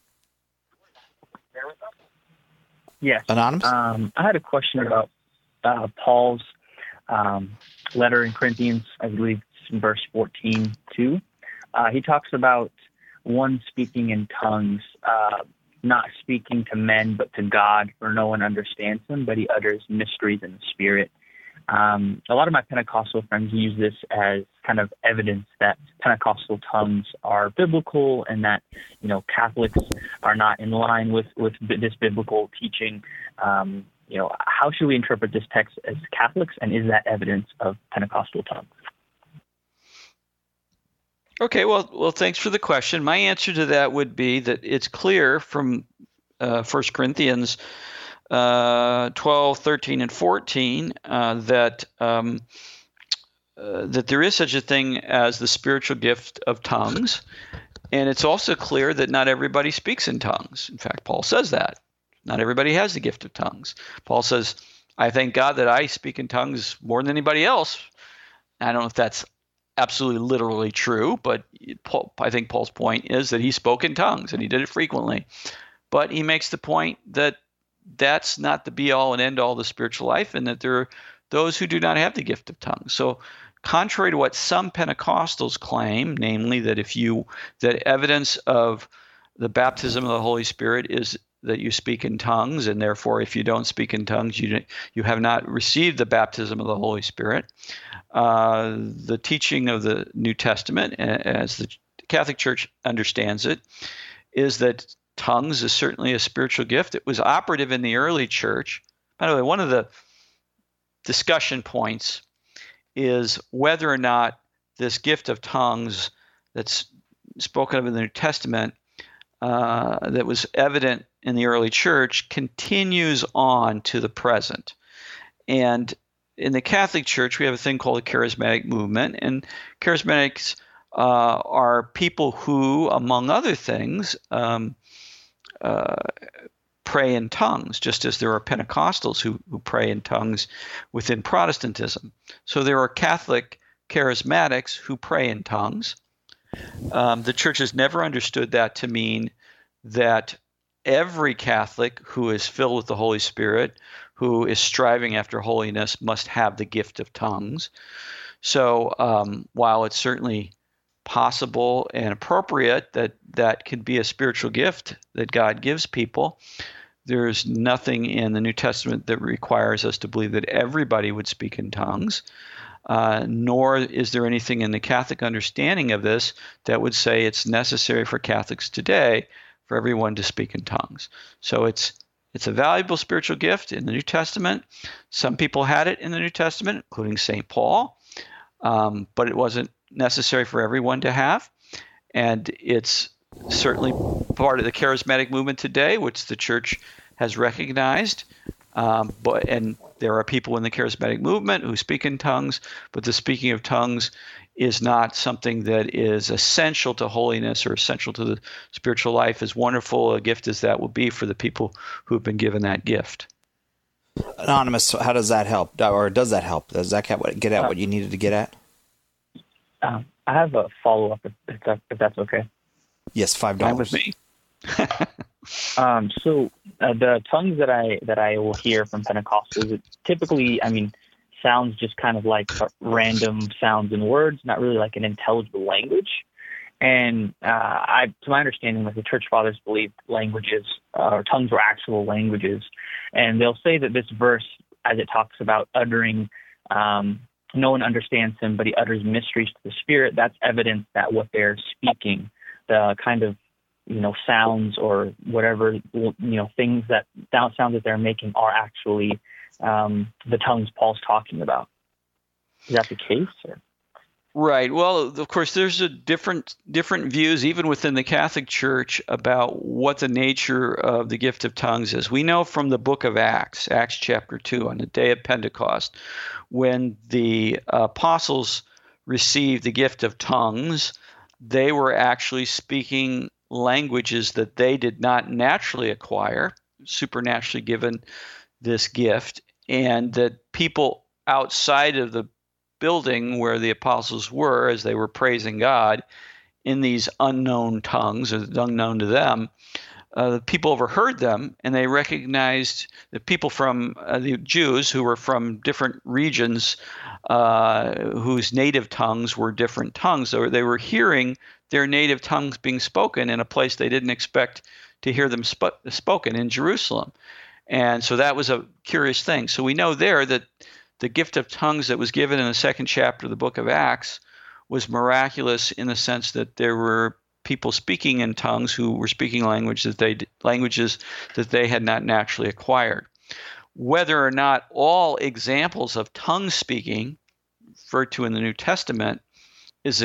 [SPEAKER 16] Yes.
[SPEAKER 2] Anonymous?
[SPEAKER 16] I had a question about Paul's letter in Corinthians, I believe it's in verse 14:2. He talks about one speaking in tongues, not speaking to men but to God, for no one understands him, but he utters mysteries in the Spirit. A lot of my Pentecostal friends use this as kind of evidence that Pentecostal tongues are biblical and that, Catholics are not in line with this biblical teaching. How should we interpret this text as Catholics, and is that evidence of Pentecostal tongues?
[SPEAKER 3] Okay, well, thanks for the question. My answer to that would be that it's clear from 1 Corinthians 12, 13, and 14 that there is such a thing as the spiritual gift of tongues, and it's also clear that not everybody speaks in tongues. In fact, Paul says that. Not everybody has the gift of tongues. Paul says, I thank God that I speak in tongues more than anybody else. I don't know if that's absolutely literally true, but I think Paul's point is that he spoke in tongues and he did it frequently. But he makes the point that that's not the be-all and end-all of the spiritual life, and that there are those who do not have the gift of tongues. So contrary to what some Pentecostals claim, namely that that evidence of the baptism of the Holy Spirit is that you speak in tongues, and therefore if you don't speak in tongues, you have not received the baptism of the Holy Spirit. The teaching of the New Testament, as the Catholic Church understands it, is that tongues is certainly a spiritual gift. It was operative in the early church. By the way, one of the discussion points is whether or not this gift of tongues that's spoken of in the New Testament that was evident in the early church continues on to the present. And in the Catholic Church, we have a thing called the charismatic movement, and charismatics are people who, among other things, pray in tongues, just as there are Pentecostals who pray in tongues within Protestantism. So there are Catholic charismatics who pray in tongues. The church has never understood that to mean that every Catholic who is filled with the Holy Spirit, who is striving after holiness, must have the gift of tongues. So while it's certainly possible and appropriate that could be a spiritual gift that God gives people, there's nothing in the New Testament that requires us to believe that everybody would speak in tongues, nor is there anything in the Catholic understanding of this that would say it's necessary for Catholics today for everyone to speak in tongues. So it's a valuable spiritual gift in the New Testament. Some people had it in the New Testament, including St. Paul, but it wasn't necessary for everyone to have. And it's certainly part of the charismatic movement today, which the church has recognized. And there are people in the charismatic movement who speak in tongues, but the speaking of tongues is not something that is essential to holiness or essential to the spiritual life, as wonderful a gift as that will be for the people who have been given that gift.
[SPEAKER 2] Anonymous, how does that help? Or does that help? Does that get at what you needed to get at?
[SPEAKER 16] I have a follow-up, if that's okay.
[SPEAKER 2] Yes, $5.
[SPEAKER 3] Fine with me.
[SPEAKER 16] So the tongues that I will hear from Pentecostals, it typically, sounds just kind of like random sounds and words, not really like an intelligible language. And to my understanding, the Church Fathers believed languages or tongues were actual languages, and they'll say that this verse, as it talks about uttering, no one understands him, but he utters mysteries to the Spirit. That's evidence that what they're speaking, the kind of sounds or whatever things that sounds that they're making are actually the tongues Paul's talking about. Is that the case? Or?
[SPEAKER 3] Right. Well, of course, there's a different views even within the Catholic Church about what the nature of the gift of tongues is. We know from the book of Acts chapter 2, on the day of Pentecost, when the apostles received the gift of tongues, they were actually speaking languages that they did not naturally acquire, supernaturally given this gift, and that people outside of the building where the apostles were, as they were praising God in these unknown tongues, or unknown to them, the people overheard them, and they recognized the people from the Jews who were from different regions whose native tongues were different tongues. So they were hearing their native tongues being spoken in a place they didn't expect to hear them spoken, in Jerusalem. And so that was a curious thing. So we know there that the gift of tongues that was given in the second chapter of the book of Acts was miraculous in the sense that there were people speaking in tongues who were speaking languages that they had not naturally acquired. Whether or not all examples of tongue speaking referred to in the New Testament is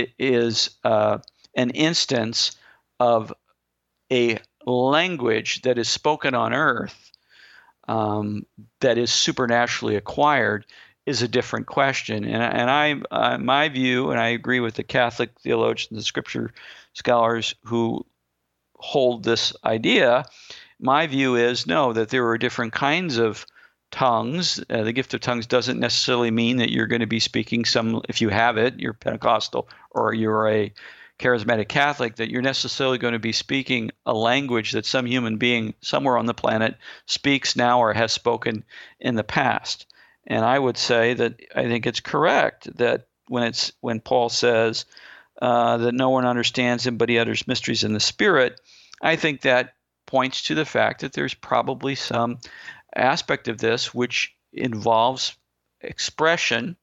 [SPEAKER 3] an instance of a language that is spoken on earth that is supernaturally acquired is a different question. And my view, and I agree with the Catholic theologians and Scripture scholars who hold this idea, my view is no, that there are different kinds of tongues. The gift of tongues doesn't necessarily mean that you're going to be speaking if you have it, you're Pentecostal or you're a charismatic Catholic, that you're necessarily going to be speaking a language that some human being somewhere on the planet speaks now or has spoken in the past. And I would say that I think it's correct that when Paul says that no one understands him, but he utters mysteries in the Spirit, I think that points to the fact that there's probably some aspect of this which involves expression,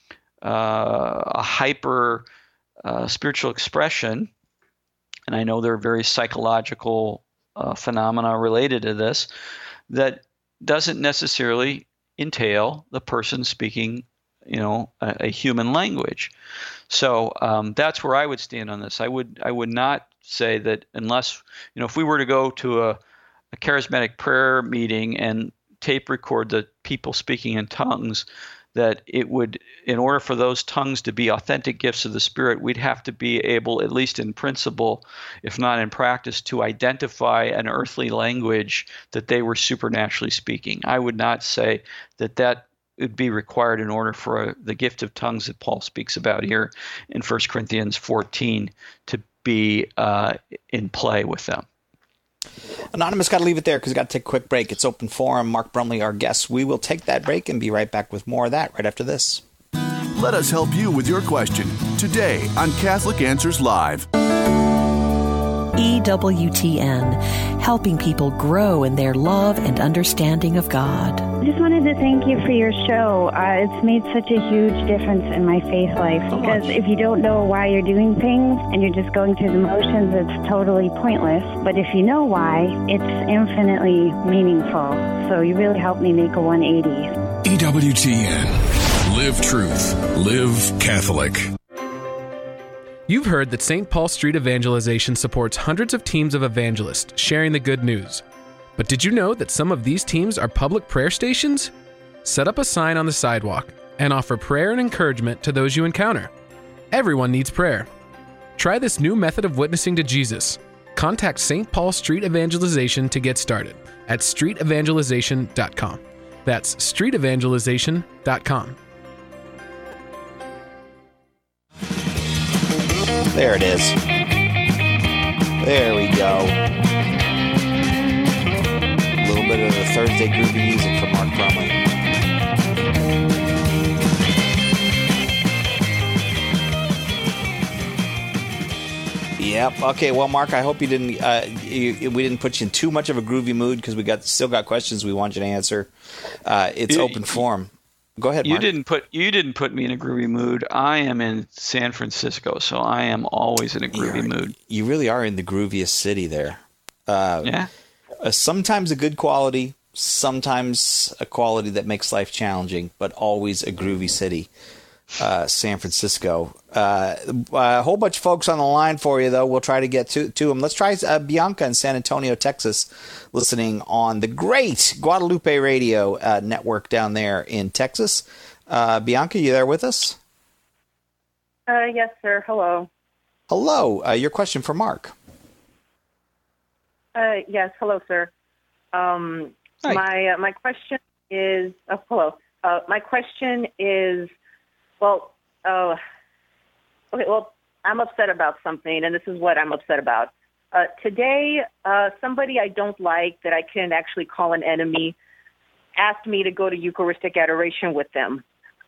[SPEAKER 3] a hyper spiritual expression, and I know there are various psychological phenomena related to this, that doesn't necessarily entail the person speaking, a human language. So that's where I would stand on this. I would not say that unless, if we were to go to a charismatic prayer meeting and tape record the people speaking in tongues, that it would, in order for those tongues to be authentic gifts of the Spirit, we'd have to be able, at least in principle, if not in practice, to identify an earthly language that they were supernaturally speaking. I would not say that would be required in order for the gift of tongues that Paul speaks about here in 1 Corinthians 14 to be in play with them.
[SPEAKER 2] Anonymous, got to leave it there because we've got to take a quick break. It's open forum. Mark Brumley, our guest. We will take that break and be right back with more of that right after this.
[SPEAKER 5] Let us help you with your question today on Catholic Answers Live.
[SPEAKER 17] EWTN, helping people grow in their love and understanding of God.
[SPEAKER 18] I just wanted to thank you for your show. It's made such a huge difference in my faith life because if you don't know why you're doing things and you're just going through the motions, it's totally pointless. But if you know why, it's infinitely meaningful. So you really helped me make a 180.
[SPEAKER 19] EWTN. Live truth. Live Catholic.
[SPEAKER 20] You've heard that St. Paul Street Evangelization supports hundreds of teams of evangelists sharing the good news. But did you know that some of these teams are public prayer stations? Set up a sign on the sidewalk and offer prayer and encouragement to those you encounter. Everyone needs prayer. Try this new method of witnessing to Jesus. Contact St. Paul Street Evangelization to get started at streetevangelization.com. That's streetevangelization.com.
[SPEAKER 2] There it is. There we go. A little bit of the Thursday groovy music from Mark Brumley. Yep. Okay. Well, Mark, I hope you didn't. We didn't put you in too much of a groovy mood because we still got questions we want you to answer. It's open forum. Go ahead, Mark.
[SPEAKER 3] You didn't put me in a groovy mood. I am in San Francisco, so I am always in a groovy mood.
[SPEAKER 2] You really are in the grooviest city there.
[SPEAKER 3] Yeah.
[SPEAKER 2] Sometimes a good quality, sometimes a quality that makes life challenging, but always a groovy city. San Francisco. A whole bunch of folks on the line for you, though. We'll try to get to them. Let's try Bianca in San Antonio, Texas, listening on the great Guadalupe Radio network down there in Texas. Bianca, you there with us?
[SPEAKER 21] Yes, sir. Hello.
[SPEAKER 2] Hello. Your question for Mark.
[SPEAKER 21] Yes. Hello, sir. My question is hello. My question is, well, okay. Well, I'm upset about something, and this is what I'm upset about. Today, somebody I don't like that I can actually call an enemy asked me to go to Eucharistic adoration with them.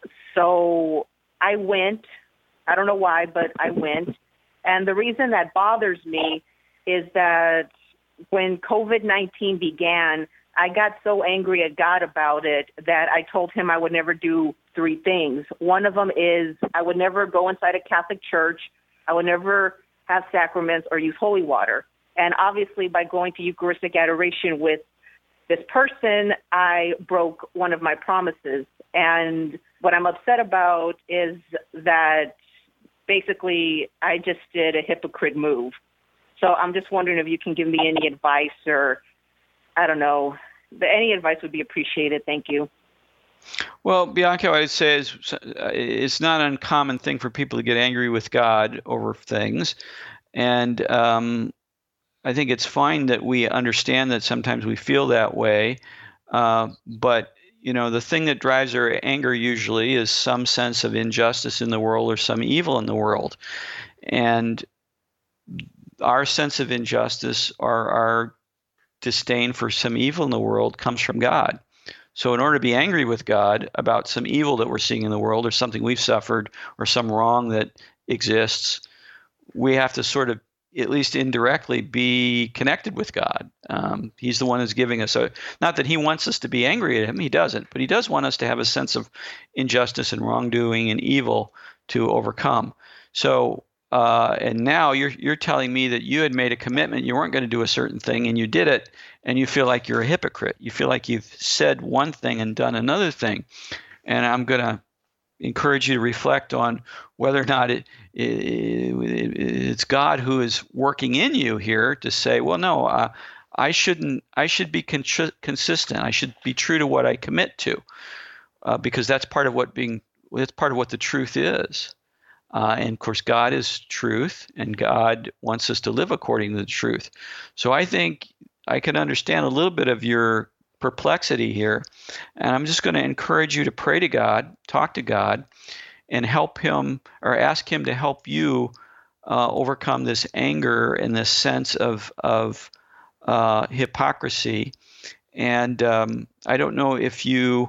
[SPEAKER 21] So I went. I don't know why, but I went. And the reason that bothers me is that when COVID-19 began, I got so angry at God about it that I told him I would never do 3 things. One of them is I would never go inside a Catholic church. I would never have sacraments or use holy water. And obviously by going to Eucharistic adoration with this person, I broke one of my promises. And what I'm upset about is that basically I just did a hypocrite move. So I'm just wondering if you can give me any advice or, I don't know, any advice would be appreciated. Thank you.
[SPEAKER 3] Well, Bianca, what I'd say is it's not an uncommon thing for people to get angry with God over things. And I think it's fine that we understand that sometimes we feel that way. But, you know, the thing that drives our anger usually is some sense of injustice in the world or some evil in the world. And our sense of injustice or our disdain for some evil in the world comes from God. So in order to be angry with God about some evil that we're seeing in the world or something we've suffered or some wrong that exists, we have to sort of, at least indirectly, be connected with God. He's the one who's giving us not that he wants us to be angry at him, he doesn't, but he does want us to have a sense of injustice and wrongdoing and evil to overcome. So and now you're telling me that you had made a commitment, you weren't going to do a certain thing, and you did it, and you feel like you're a hypocrite. You feel like you've said one thing and done another thing. And I'm going to encourage you to reflect on whether or not it's God who is working in you here to say, well, no, I should be consistent. I should be true to what I commit to, because that's part of what the truth is. And of course, God is truth, and God wants us to live according to the truth. So I think I can understand a little bit of your perplexity here. And I'm just going to encourage you to pray to God, talk to God, and help him or ask him to help you overcome this anger and this sense of hypocrisy. And I don't know if you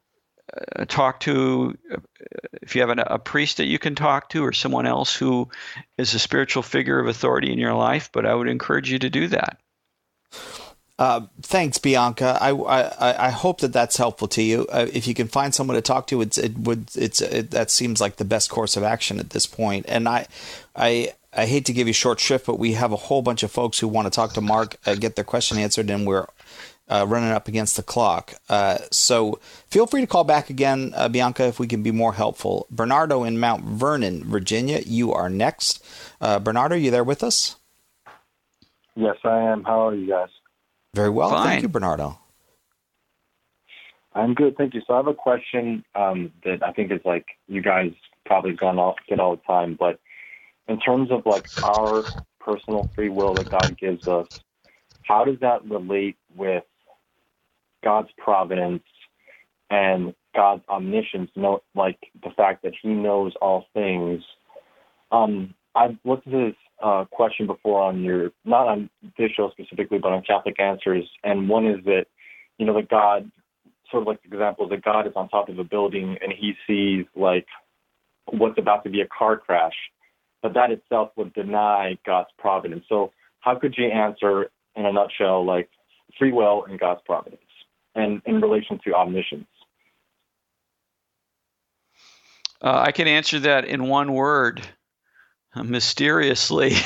[SPEAKER 3] if you have a priest that you can talk to or someone else who is a spiritual figure of authority in your life, but I would encourage you to do that.
[SPEAKER 2] Thanks, Bianca. I hope that that's helpful to you. If you can find someone to talk to, that seems like the best course of action at this point. And I hate to give you short shrift, but we have a whole bunch of folks who want to talk to Mark, get their question answered, and we're running up against the clock. So feel free to call back again, Bianca, if we can be more helpful. Bernardo in Mount Vernon, Virginia, you are next. Bernardo, you there with us?
[SPEAKER 1] Yes, I am. How are you guys?
[SPEAKER 2] Very well.
[SPEAKER 3] Fine.
[SPEAKER 2] Thank you, Bernardo.
[SPEAKER 1] I'm good. Thank you. So I have a question that I think is like you guys probably get all the time, but in terms of like our personal free will that God gives us, how does that relate with God's providence and God's omniscience, like the fact that he knows all things? I've looked at this question before on not on this show specifically, but on Catholic Answers. And one is that, that God, sort of like the example that God is on top of a building and he sees like what's about to be a car crash, but that itself would deny God's providence. So how could you answer in a nutshell, like free will and God's providence and in relation to omniscience?
[SPEAKER 3] I can answer that in one word. Mysteriously.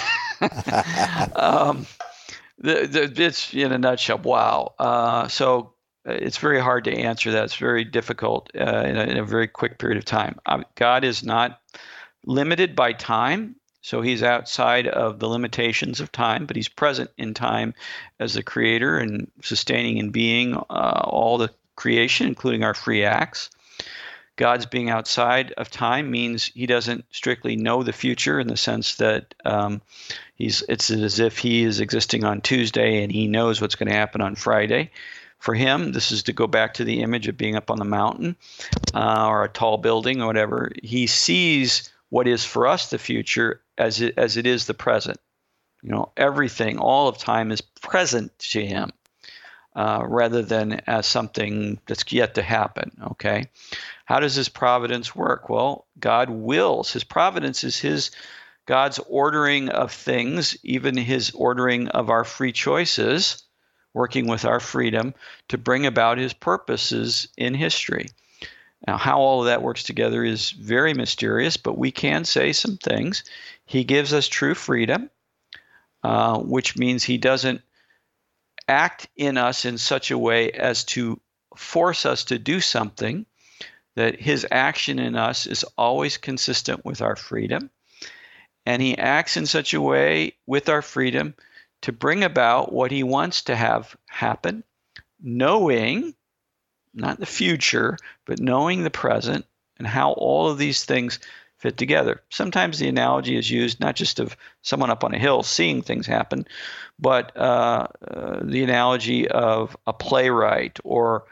[SPEAKER 3] It's in a nutshell. Wow. So it's very hard to answer that. It's very difficult in a very quick period of time. God is not limited by time, so he's outside of the limitations of time, but he's present in time as the creator and sustaining and being all the creation, including our free acts. God's being outside of time means he doesn't strictly know the future in the sense that it's as if he is existing on Tuesday and he knows what's going to happen on Friday. For him, this is to go back to the image of being up on the mountain or a tall building or whatever. He sees what is for us the future as it is the present. Everything, all of time is present to him. Rather than as something that's yet to happen, okay? How does his providence work? Well, God wills. His providence is God's ordering of things, even his ordering of our free choices, working with our freedom to bring about his purposes in history. Now, how all of that works together is very mysterious, but we can say some things. He gives us true freedom, which means he doesn't act in us in such a way as to force us to do something, that his action in us is always consistent with our freedom. And he acts in such a way with our freedom to bring about what he wants to have happen, knowing, not the future, but knowing the present and how all of these things fit together. Sometimes the analogy is used not just of someone up on a hill seeing things happen, but the analogy of a playwright or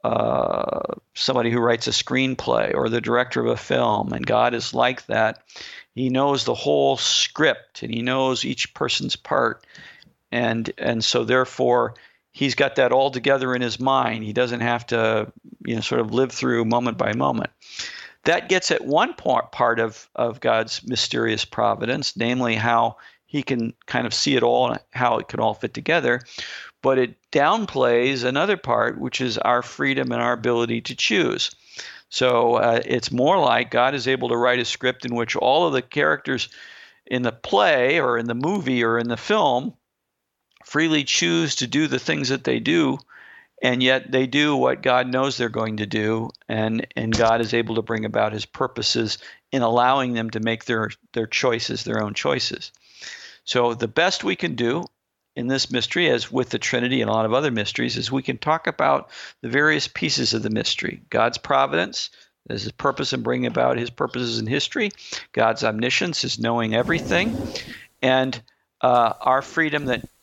[SPEAKER 3] somebody who writes a screenplay or the director of a film. And God is like that. He knows the whole script and he knows each person's part. And so therefore, he's got that all together in his mind. He doesn't have to sort of live through moment by moment. That gets at one part of God's mysterious providence, namely how he can kind of see it all and how it can all fit together. But it downplays another part, which is our freedom and our ability to choose. So it's more like God is able to write a script in which all of the characters in the play or in the movie or in the film freely choose to do the things that they do, and yet they do what God knows they're going to do, and God is able to bring about his purposes in allowing them to make their choices, their own choices. So the best we can do in this mystery, as with the Trinity and a lot of other mysteries, is we can talk about the various pieces of the mystery. God's providence, is his purpose in bringing about his purposes in history. God's omniscience is knowing everything. And our freedom that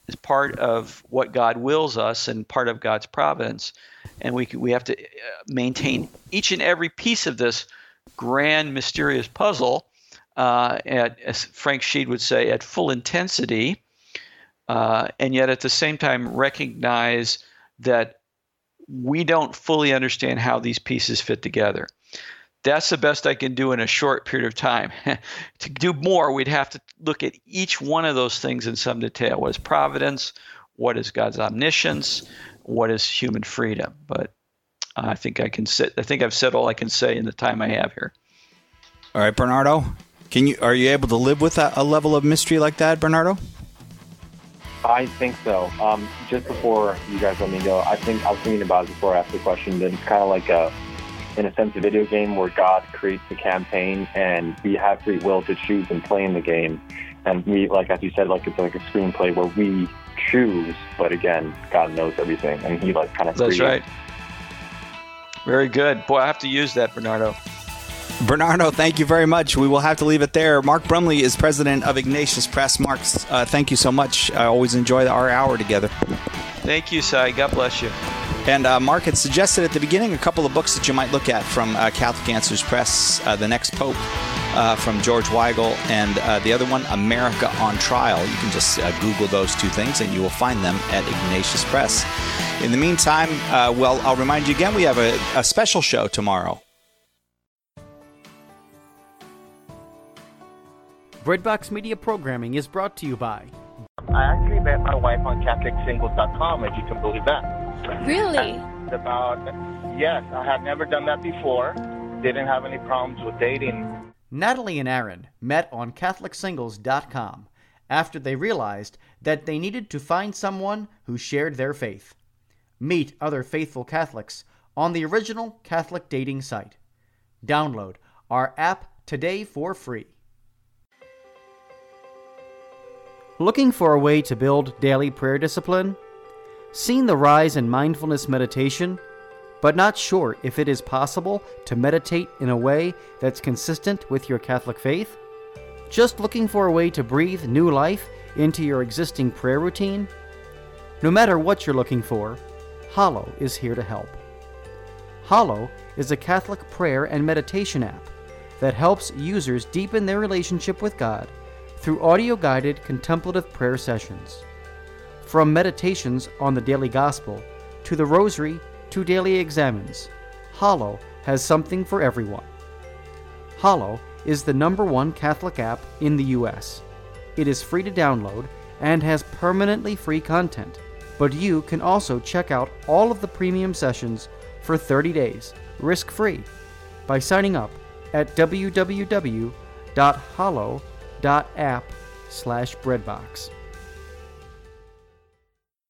[SPEAKER 3] is part of what God wills us and part of God's providence. And we have to maintain each and every piece of this grand, mysterious puzzle at, as Frank Sheed would say, at full intensity, and yet at the same time recognize that we don't fully understand how these pieces fit together. That's the best I can do in a short period of time. To do more, we'd have to look at each one of those things in some detail. What is providence? What is God's omniscience? What is human freedom? But I think I've said all I can say in the time I have here.
[SPEAKER 2] All right, Bernardo, are you able to live with a level of mystery like that, Bernardo?
[SPEAKER 1] I think so. Just before you guys let me go, I was thinking about it before I asked the question, that it's kind of like in a sense, a video game where God creates the campaign and we have free will to choose and play in the game. And we, like as you said, like it's like a screenplay where we choose, but again, God knows everything, and He like kind of creates.
[SPEAKER 3] That's right. Very good. Boy, I have to use that, Bernardo.
[SPEAKER 2] Bernardo, thank you very much. We will have to leave it there. Mark Brumley is president of Ignatius Press. Mark, thank you so much. I always enjoy our hour together.
[SPEAKER 3] Thank you, Cy. God bless you.
[SPEAKER 2] And Mark had suggested at the beginning a couple of books that you might look at from Catholic Answers Press, The Next Pope from George Weigel, and the other one, America on Trial. You can just Google those two things and you will find them at Ignatius Press. In the meantime, I'll remind you again, we have a special show tomorrow.
[SPEAKER 4] Breadbox Media Programming is brought to you by...
[SPEAKER 10] I actually met my wife on CatholicSingles.com, if you can believe that.
[SPEAKER 22] Really?
[SPEAKER 10] Yes, I had never done that before. Didn't have any problems with dating.
[SPEAKER 4] Natalie and Aaron met on CatholicSingles.com after they realized that they needed to find someone who shared their faith. Meet other faithful Catholics on the original Catholic dating site. Download our app today for free. Looking for a way to build daily prayer discipline? Seen the rise in mindfulness meditation, but not sure if it is possible to meditate in a way that's consistent with your Catholic faith? Just looking for a way to breathe new life into your existing prayer routine? No matter what you're looking for, Hallow is here to help. Hallow is a Catholic prayer and meditation app that helps users deepen their relationship with God through audio-guided contemplative prayer sessions. From meditations on the daily gospel, to the rosary, to daily examines, Hallow has something for everyone. Hallow is the #1 Catholic app in the U.S. It is free to download and has permanently free content, but you can also check out all of the premium sessions for 30 days, risk-free, by signing up at www.hallow.app/breadbox.